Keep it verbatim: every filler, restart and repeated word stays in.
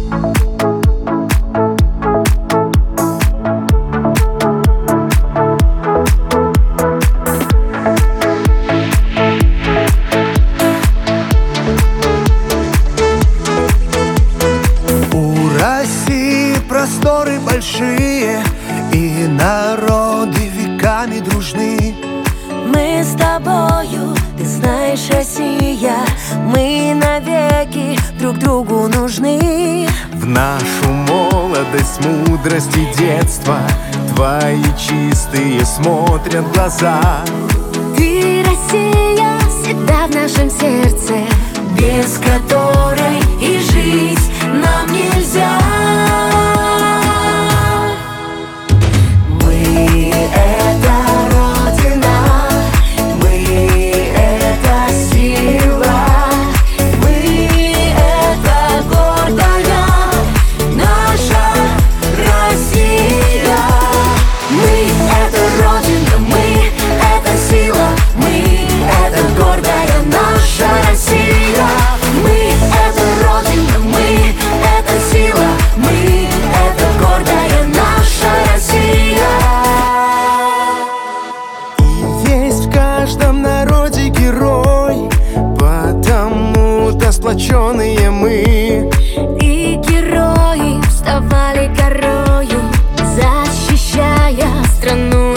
Просторы большие, и народы веками дружны. Мы с тобою, ты знаешь, Россия, мы навеки друг другу нужны. В нашу молодость, мудрость и детство твои чистые смотрят глаза. Ты, Россия, всегда в нашем сердце, без которой и жить нам нельзя. Сплоченные мы, и герои вставали горою, защищая страну.